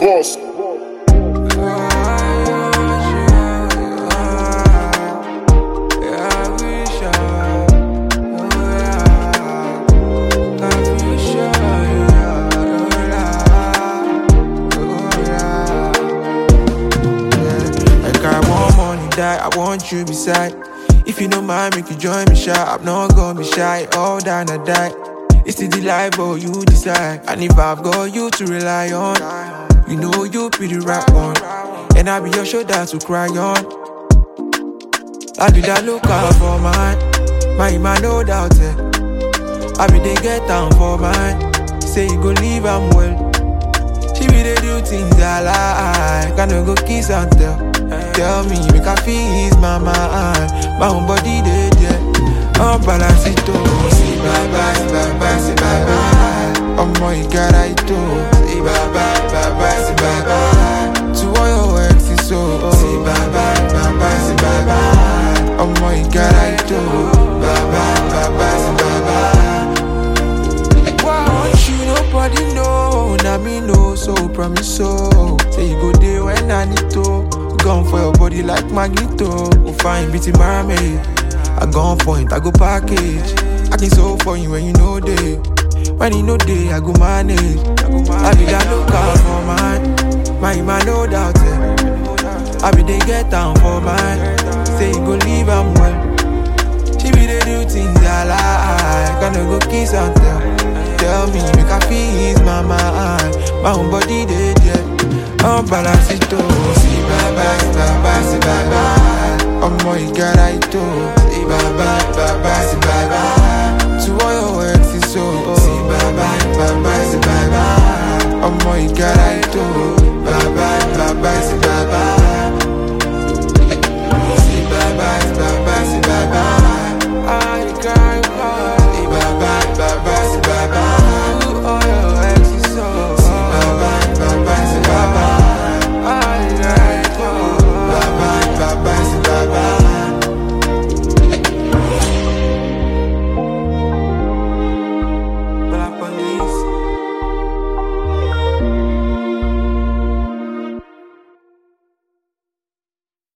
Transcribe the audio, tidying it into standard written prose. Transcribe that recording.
boss. I want you beside. If you don't mind, make you join me shy. I'm not gonna be shy, all down I die. It's still the life, but you decide. And if I've got you to rely on, you know you'll be the right one. And I'll be your shoulder to cry on. I'll be that lookout for mine, my no doubt, yeah. I'll be the get down for mine. Say you go leave, I'm well. She be the do things I like. I no go kiss and tell me, make her feel ease my mind. My own body dead, yeah. I'm balance it all. Say bye bye, bye bye, say bye bye. Oh my God, I do. Say bye bye, bye bye, say bye bye. To all your exes, so say bye bye, bye bye, say bye bye. Oh my God, I do. Bye bye, bye bye, say bye bye. Why won't you nobody know? Now me know, so promise so. Say you go there when I need to. Gone for your body like Magneto. Go find beauty mermaid. I go on point, I go package. I can so for you when you know day. When you know day, I go manage. I be that lookout for mine, my no doubt, yeah. I be they get down for mine. Say you go leave, I'm well. She be the do things I like. I no go kiss and tell me, make her feel ease my mind. My own body dead, yeah. I'm balance it all. Say bye bye, bye bye, say bye bye. Oh my God, I do. Say bye bye, bye